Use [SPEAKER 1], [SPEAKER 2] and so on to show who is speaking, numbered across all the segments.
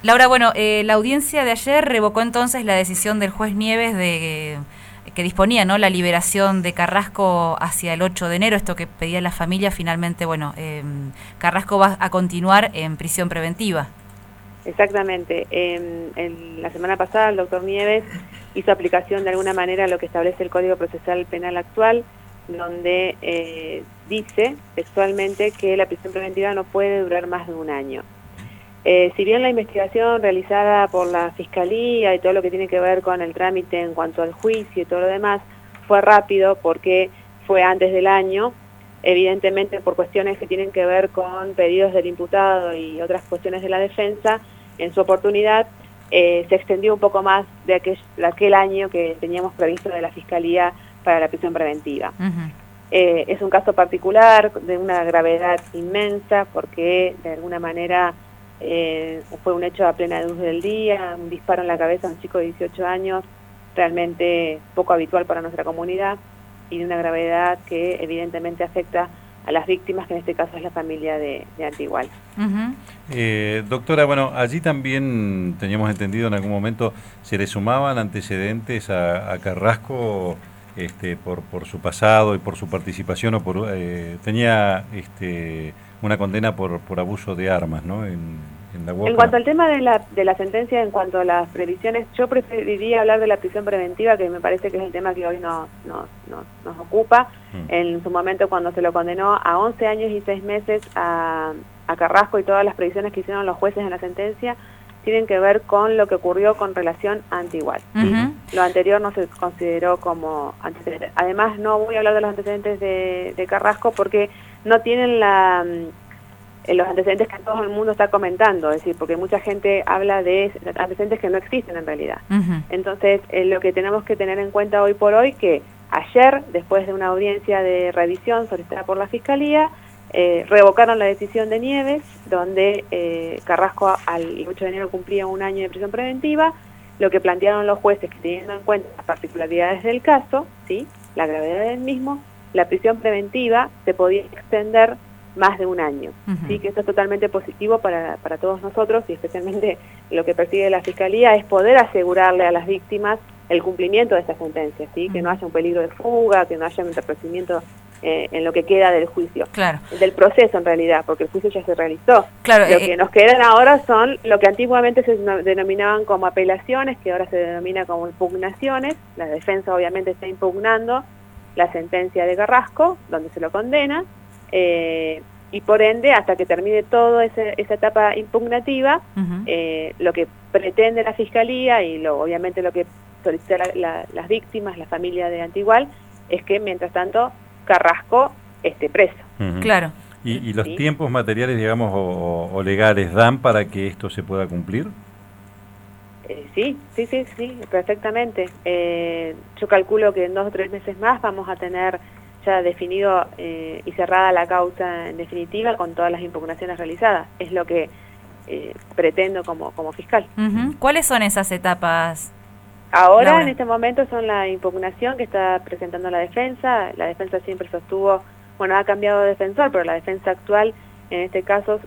[SPEAKER 1] Laura, bueno, la audiencia de ayer revocó entonces la decisión del juez Nieves que disponía, ¿no?, la liberación de Carrasco hacia el 8 de enero, esto que pedía la familia. Finalmente, bueno, Carrasco va a continuar en prisión preventiva.
[SPEAKER 2] Exactamente. En la semana pasada el doctor Nieves hizo aplicación de alguna manera a lo que establece el Código Procesal Penal actual, donde dice textualmente que la prisión preventiva no puede durar más de un año. Si bien la investigación realizada por la Fiscalía y todo lo que tiene que ver con el trámite en cuanto al juicio y todo lo demás fue rápido porque fue antes del año, evidentemente por cuestiones que tienen que ver con pedidos del imputado y otras cuestiones de la defensa, en su oportunidad se extendió un poco más de aquel año que teníamos previsto de la Fiscalía para la prisión preventiva. Es un caso particular de una gravedad inmensa porque de alguna manera fue un hecho a plena luz del día, un disparo en la cabeza a un chico de 18 años, realmente poco habitual para nuestra comunidad y de una gravedad que evidentemente afecta a las víctimas, que en este caso es la familia de Antigual.
[SPEAKER 3] Doctora, bueno, allí también teníamos entendido en algún momento se le sumaban antecedentes a Carrasco por su pasado y por su participación, o tenía una condena por abuso de armas, ¿no? En la UOCRA.
[SPEAKER 2] En cuanto al tema de la sentencia, en cuanto a las previsiones, yo preferiría hablar de la prisión preventiva, que me parece que es el tema que hoy nos ocupa. En su momento, cuando se lo condenó a 11 años y 6 meses a Carrasco, y todas las previsiones que hicieron los jueces en la sentencia tienen que ver con lo que ocurrió con relación a Antigual. ¿Sí? Lo anterior no se consideró como antecedente. Además, no voy a hablar de los antecedentes de Carrasco porque no tienen los antecedentes que todo el mundo está comentando, es decir, porque mucha gente habla de antecedentes que no existen en realidad. Entonces, lo que tenemos que tener en cuenta hoy por hoy, que ayer, después de una audiencia de revisión solicitada por la Fiscalía, revocaron la decisión de Nieves, donde Carrasco al 8 de enero cumplía un año de prisión preventiva. Lo que plantearon los jueces, que teniendo en cuenta las particularidades del caso, ¿sí?, la gravedad del mismo, la prisión preventiva se podía extender más de un año. Sí, que esto es totalmente positivo para todos nosotros, y especialmente lo que persigue la Fiscalía es poder asegurarle a las víctimas el cumplimiento de esta sentencia, ¿sí? Que no haya un peligro de fuga, que no haya un entorpecimiento en lo que queda del juicio, del proceso en realidad, porque el juicio ya se realizó. Lo que nos quedan ahora son lo que antiguamente se denominaban como apelaciones, que ahora se denomina como impugnaciones. La defensa obviamente está impugnando la sentencia de Carrasco, donde se lo condena, y por ende, hasta que termine toda esa etapa impugnativa, lo que pretende la Fiscalía y obviamente lo que solicita las víctimas, la familia de Antigual, es que mientras tanto Carrasco esté preso.
[SPEAKER 1] Claro.
[SPEAKER 3] ¿Y los tiempos materiales, digamos, o legales dan para que esto se pueda cumplir?
[SPEAKER 2] Sí, perfectamente. Yo calculo que en 2 o 3 meses más vamos a tener ya definido y cerrada la causa en definitiva con todas las impugnaciones realizadas. Es lo que pretendo como fiscal.
[SPEAKER 1] ¿Cuáles son esas etapas?
[SPEAKER 2] Ahora,
[SPEAKER 1] Laura,
[SPEAKER 2] en este momento, son la impugnación que está presentando la defensa. La defensa siempre sostuvo, ha cambiado de defensor, pero la defensa actual, en este caso,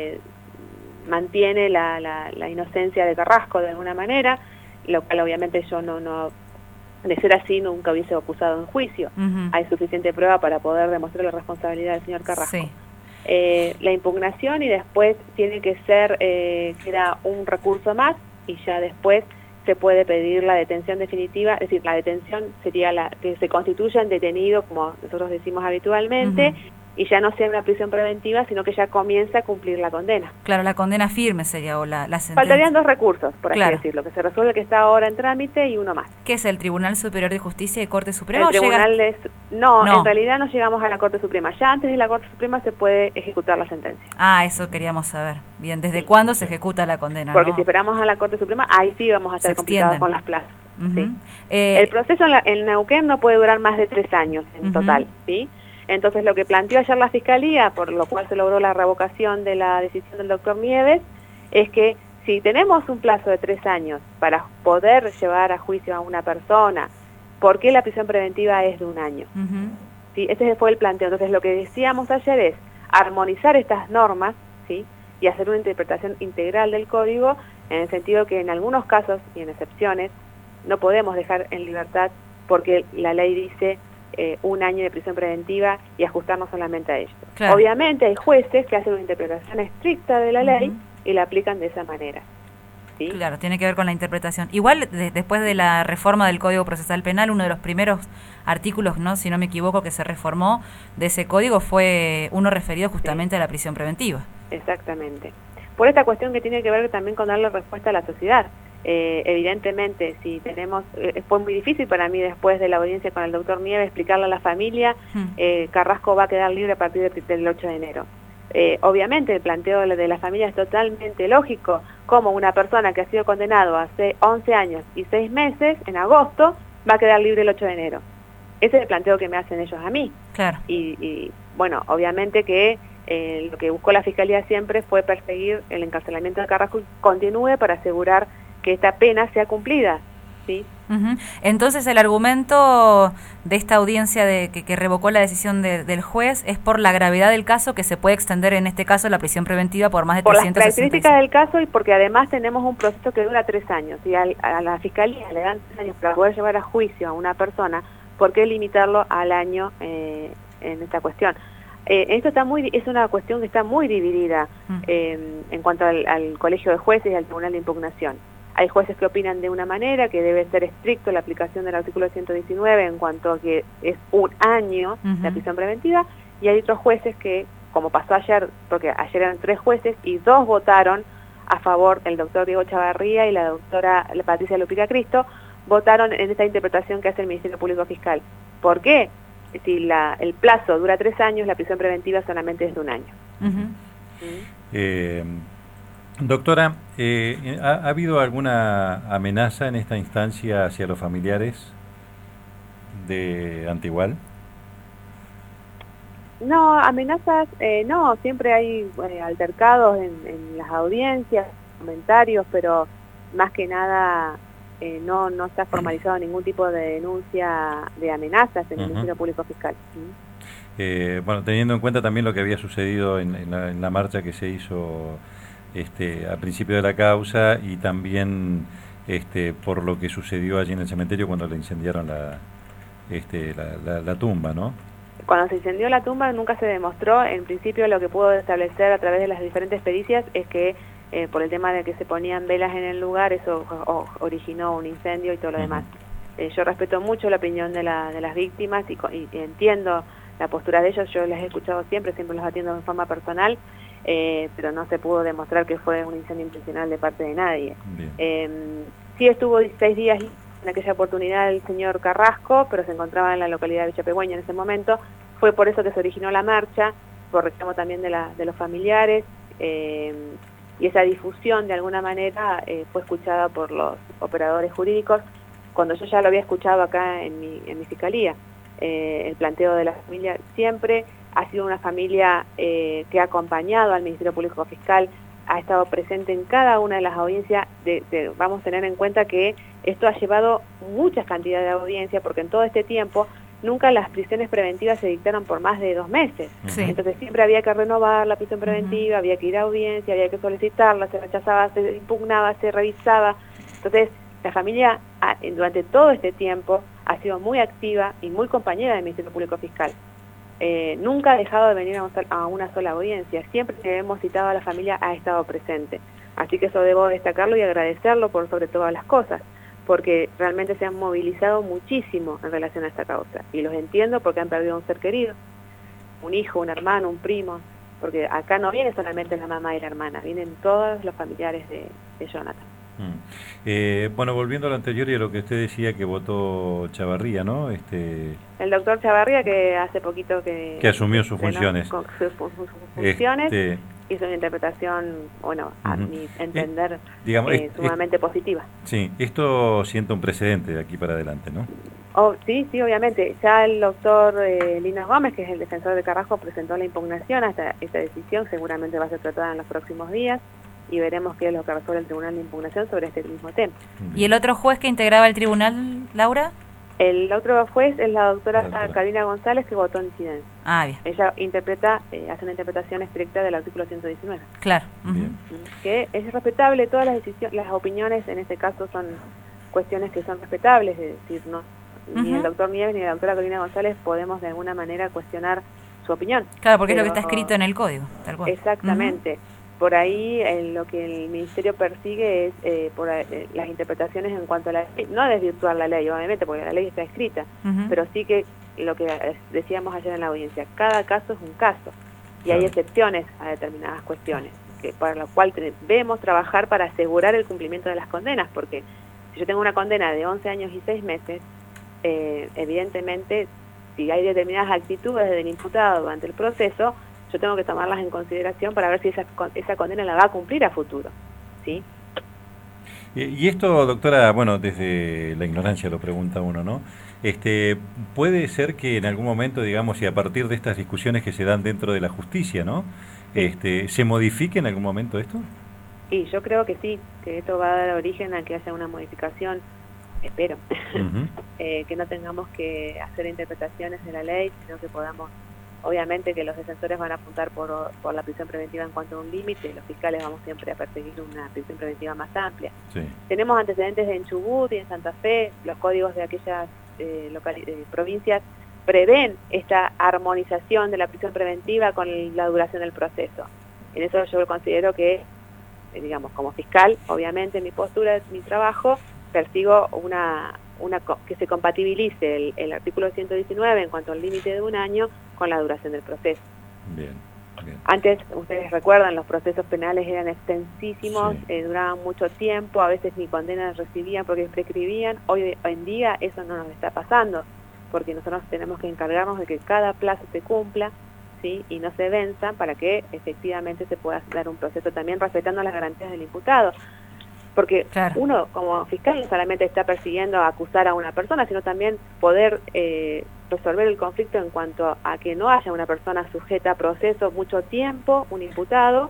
[SPEAKER 2] mantiene la inocencia de Carrasco de alguna manera, lo cual obviamente yo no de ser así nunca hubiese acusado en juicio. Hay suficiente prueba para poder demostrar la responsabilidad del señor Carrasco. La impugnación, y después tiene que ser, queda un recurso más, y ya después se puede pedir la detención definitiva. Es decir, la detención sería que se constituya en detenido, como nosotros decimos habitualmente, y ya no sea una prisión preventiva, sino que ya comienza a cumplir la condena.
[SPEAKER 1] Claro, la condena firme sería, o la sentencia.
[SPEAKER 2] Faltarían 2 recursos, por así decirlo, que se resuelve, que está ahora en trámite, y uno más.
[SPEAKER 1] ¿Qué es el Tribunal Superior de Justicia y Corte Suprema?
[SPEAKER 2] El tribunal no, en realidad no llegamos a la Corte Suprema. Ya antes de la Corte Suprema se puede ejecutar la sentencia.
[SPEAKER 1] Eso queríamos saber. Bien, ¿desde cuándo se ejecuta la condena?
[SPEAKER 2] Porque si esperamos a la Corte Suprema, ahí sí vamos a estar complicados con las plazas. El proceso en Neuquén no puede durar más de 3 años en total, ¿sí? Entonces, lo que planteó ayer la Fiscalía, por lo cual se logró la revocación de la decisión del doctor Nieves, es que si tenemos un plazo de 3 años para poder llevar a juicio a una persona, ¿por qué la prisión preventiva es de 1 año? ¿Sí? Ese fue el planteo. Entonces, lo que decíamos ayer es armonizar estas normas, ¿sí?, y hacer una interpretación integral del código en el sentido que en algunos casos y en excepciones no podemos dejar en libertad porque la ley dice 1 año de prisión preventiva y ajustarnos solamente a ello. Claro. Obviamente hay jueces que hacen una interpretación estricta de la ley y la aplican de esa manera. ¿Sí?
[SPEAKER 1] Claro, tiene que ver con la interpretación. Igual, después de la reforma del Código Procesal Penal, uno de los primeros artículos, no, si no me equivoco, que se reformó de ese código fue uno referido justamente a la prisión preventiva.
[SPEAKER 2] Exactamente. Por esta cuestión que tiene que ver también con darle respuesta a la sociedad. Evidentemente, si tenemos, fue muy difícil para mí después de la audiencia con el doctor Nieves explicarle a la familia, Carrasco va a quedar libre a partir del 8 de enero. Obviamente el planteo de la familia es totalmente lógico, como una persona que ha sido condenado hace 11 años y 6 meses, en agosto, va a quedar libre el 8 de enero. Ese es el planteo que me hacen ellos a mí.
[SPEAKER 1] Claro.
[SPEAKER 2] Y bueno, obviamente que lo que buscó la Fiscalía siempre fue perseguir el encarcelamiento de Carrasco y continúe para asegurar que esta pena sea cumplida, ¿sí?
[SPEAKER 1] Entonces el argumento de esta audiencia que revocó la decisión del juez es por la gravedad del caso, que se puede extender en este caso la prisión preventiva por más de 365.
[SPEAKER 2] Por las características del caso y porque además tenemos un proceso que dura 3 años y a la Fiscalía le dan 3 años para poder llevar a juicio a una persona, ¿por qué limitarlo al año en esta cuestión? Esto es una cuestión que está muy dividida en cuanto al Colegio de Jueces y al Tribunal de Impugnación. Hay jueces que opinan de una manera, que debe ser estricto la aplicación del artículo 119 en cuanto a que es 1 año la prisión preventiva, y hay otros jueces que, como pasó ayer, porque ayer eran 3 jueces y 2 votaron a favor, el doctor Diego Chavarría y la doctora Patricia Lupica Cristo, votaron en esta interpretación que hace el Ministerio Público Fiscal. ¿Por qué? Si el plazo dura 3 años, la prisión preventiva solamente es de 1 año.
[SPEAKER 3] Doctora, ¿ha habido alguna amenaza en esta instancia hacia los familiares de Antigual?
[SPEAKER 2] No, amenazas, no, siempre hay altercados en las audiencias, comentarios, pero más que nada no está formalizado ningún tipo de denuncia de amenazas en el Ministerio Público Fiscal.
[SPEAKER 3] Bueno, teniendo en cuenta también lo que había sucedido en la marcha que se hizo al principio de la causa y también por lo que sucedió allí en el cementerio cuando le incendiaron la tumba, ¿no?
[SPEAKER 2] Cuando se incendió la tumba nunca se demostró. En principio lo que pudo establecer a través de las diferentes pericias es que por el tema de que se ponían velas en el lugar, eso originó un incendio y todo lo demás. Yo respeto mucho la opinión de las víctimas y entiendo la postura de ellos. Yo las he escuchado siempre los atiendo de forma personal. Pero no se pudo demostrar que fue un incendio intencional de parte de nadie. Sí estuvo 16 días en aquella oportunidad el señor Carrasco, pero se encontraba en la localidad de Villapegüeña en ese momento. Fue por eso que se originó la marcha, por reclamo también de los familiares, y esa difusión de alguna manera fue escuchada por los operadores jurídicos, cuando yo ya lo había escuchado acá en mi fiscalía. El planteo de la familia siempre ha sido una familia que ha acompañado al Ministerio Público Fiscal, ha estado presente en cada una de las audiencias. Vamos a tener en cuenta que esto ha llevado muchas cantidades de audiencias, porque en todo este tiempo nunca las prisiones preventivas se dictaron por más de 2 meses. Sí. Entonces siempre había que renovar la prisión preventiva, había que ir a audiencia, había que solicitarla, se rechazaba, se impugnaba, se revisaba. Entonces la familia durante todo este tiempo ha sido muy activa y muy compañera del Ministerio Público Fiscal. Nunca ha dejado de venir a una sola audiencia. Siempre que hemos citado a la familia ha estado presente. Así que eso debo destacarlo y agradecerlo por sobre todas las cosas, porque realmente se han movilizado muchísimo en relación a esta causa. Y los entiendo porque han perdido un ser querido, un hijo, un hermano, un primo, porque acá no viene solamente la mamá y la hermana, vienen todos los familiares de Jonathan.
[SPEAKER 3] Bueno, volviendo a lo anterior y a lo que usted decía que votó Chavarría, ¿no?
[SPEAKER 2] El doctor Chavarría, que hace poquito que
[SPEAKER 3] asumió sus funciones.
[SPEAKER 2] Con sus funciones, hizo una interpretación, bueno, a mi entender, sumamente positiva.
[SPEAKER 3] Sí, esto sienta un precedente de aquí para adelante, ¿no?
[SPEAKER 2] Sí, obviamente. Ya el doctor Lino Gómez, que es el defensor de Carrasco, presentó la impugnación hasta esta decisión, seguramente va a ser tratada en los próximos días, y veremos qué es lo que resuelve el Tribunal de Impugnación sobre este mismo tema.
[SPEAKER 1] ¿Y el otro juez que integraba el tribunal, Laura?
[SPEAKER 2] El otro juez es la doctora Karina González, que votó en disidencia.
[SPEAKER 1] Ah, bien.
[SPEAKER 2] Ella interpreta, hace una interpretación estricta del artículo 119.
[SPEAKER 1] Claro.
[SPEAKER 2] Que es respetable, todas las opiniones en este caso son cuestiones que son respetables, es decir, no ni el doctor Nieves ni la doctora Karina González podemos de alguna manera cuestionar su opinión.
[SPEAKER 1] Claro, porque es lo que está escrito en el código, tal cual.
[SPEAKER 2] Exactamente. Por ahí lo que el Ministerio persigue es las interpretaciones en cuanto a la ley, no desvirtuar la ley, obviamente, porque la ley está escrita, pero sí que lo que decíamos ayer en la audiencia, cada caso es un caso, y hay excepciones a determinadas cuestiones, para lo cual debemos trabajar para asegurar el cumplimiento de las condenas, porque si yo tengo una condena de 11 años y 6 meses, evidentemente, si hay determinadas actitudes del imputado durante el proceso, yo tengo que tomarlas en consideración para ver si esa condena la va a cumplir a futuro, ¿sí?
[SPEAKER 3] Y esto, doctora, bueno, desde la ignorancia lo pregunta uno, ¿no? Puede ser que en algún momento, digamos, y a partir de estas discusiones que se dan dentro de la justicia, ¿no? ¿Se modifique en algún momento esto?
[SPEAKER 2] Sí, yo creo que sí, que esto va a dar origen a que haya una modificación, espero, que no tengamos que hacer interpretaciones de la ley, sino que podamos. Obviamente que los defensores van a apuntar por la prisión preventiva en cuanto a un límite, los fiscales vamos siempre a perseguir una prisión preventiva más amplia. Sí. Tenemos antecedentes en Chubut y en Santa Fe, los códigos de aquellas provincias prevén esta armonización de la prisión preventiva con la duración del proceso. En eso yo considero que, digamos, como fiscal, obviamente mi postura, mi trabajo, persigo que se compatibilice el artículo 119 en cuanto al límite de 1 año con la duración del proceso.
[SPEAKER 3] Bien.
[SPEAKER 2] Antes, ustedes recuerdan, los procesos penales eran extensísimos, duraban mucho tiempo, a veces ni condenas recibían porque prescribían. Hoy en día eso no nos está pasando, porque nosotros tenemos que encargarnos de que cada plazo se cumpla, ¿sí? Y no se venza para que efectivamente se pueda dar un proceso también respetando las garantías del imputado. Porque uno como fiscal no solamente está persiguiendo a acusar a una persona, sino también poder resolver el conflicto en cuanto a que no haya una persona sujeta a proceso mucho tiempo, un imputado.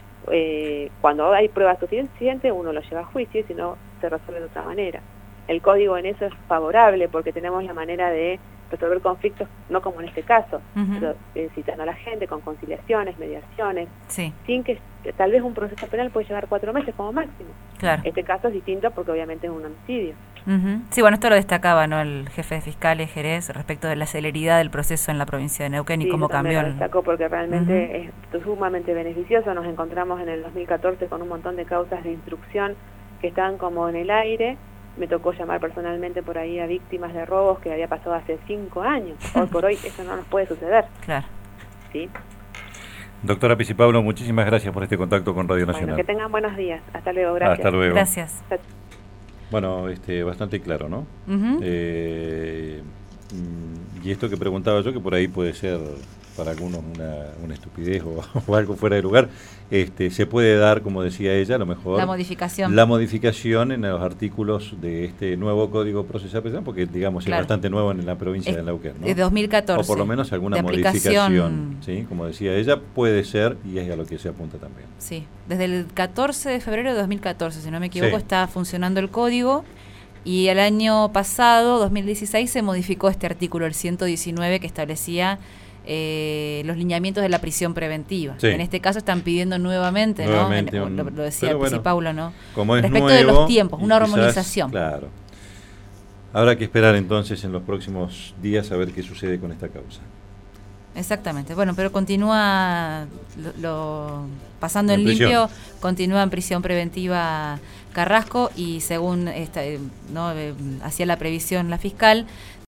[SPEAKER 2] Cuando hay pruebas suficientes uno lo lleva a juicio y si no se resuelve de otra manera. El código en eso es favorable porque tenemos la manera de resolver conflictos, no como en este caso, pero citando a la gente con conciliaciones, mediaciones, sin que tal vez un proceso penal puede llevar 4 meses como máximo.
[SPEAKER 1] Claro.
[SPEAKER 2] Este caso es distinto porque obviamente es un homicidio.
[SPEAKER 1] Sí, bueno, esto lo destacaba, ¿no?, el jefe de fiscales Jerez respecto de la celeridad del proceso en la provincia de Neuquén y cómo cambió.
[SPEAKER 2] Lo destacó porque realmente es sumamente beneficioso. Nos encontramos en el 2014 con un montón de causas de instrucción que estaban como en el aire. Me tocó llamar personalmente por ahí a víctimas de robos que había pasado hace 5 años. Hoy por hoy eso no nos puede suceder.
[SPEAKER 1] Claro.
[SPEAKER 2] ¿Sí?
[SPEAKER 3] Doctora Pisipablo, muchísimas gracias por este contacto con Radio Nacional.
[SPEAKER 2] Bueno, que tengan buenos días. Hasta luego, gracias.
[SPEAKER 3] Hasta luego.
[SPEAKER 1] Gracias.
[SPEAKER 3] Bueno, bastante claro, ¿no? Y esto que preguntaba yo, que por ahí puede ser para algunos una estupidez o algo fuera de lugar, se puede dar, como decía ella, a lo mejor la modificación en los artículos de este nuevo Código Procesal Penal, porque digamos es bastante nuevo en la provincia de Neuquén, ¿no?
[SPEAKER 1] De 2014.
[SPEAKER 3] O por lo menos alguna modificación, ¿sí? Como decía ella, puede ser, y es a lo que se apunta también.
[SPEAKER 1] Sí, desde el 14 de febrero de 2014, si no me equivoco, está funcionando el código. Y el año pasado, 2016, se modificó este artículo, el 119, que establecía los lineamientos de la prisión preventiva. En este caso están pidiendo nuevamente, ¿no? Lo decía Paulo, ¿no?
[SPEAKER 3] Como es
[SPEAKER 1] respecto
[SPEAKER 3] nuevo,
[SPEAKER 1] de los tiempos, una armonización.
[SPEAKER 3] Claro. Habrá que esperar entonces en los próximos días a ver qué sucede con esta causa.
[SPEAKER 1] Exactamente. Bueno, pero continúa pasando en limpio, continúa en prisión preventiva Carrasco y según hacía la previsión la fiscal,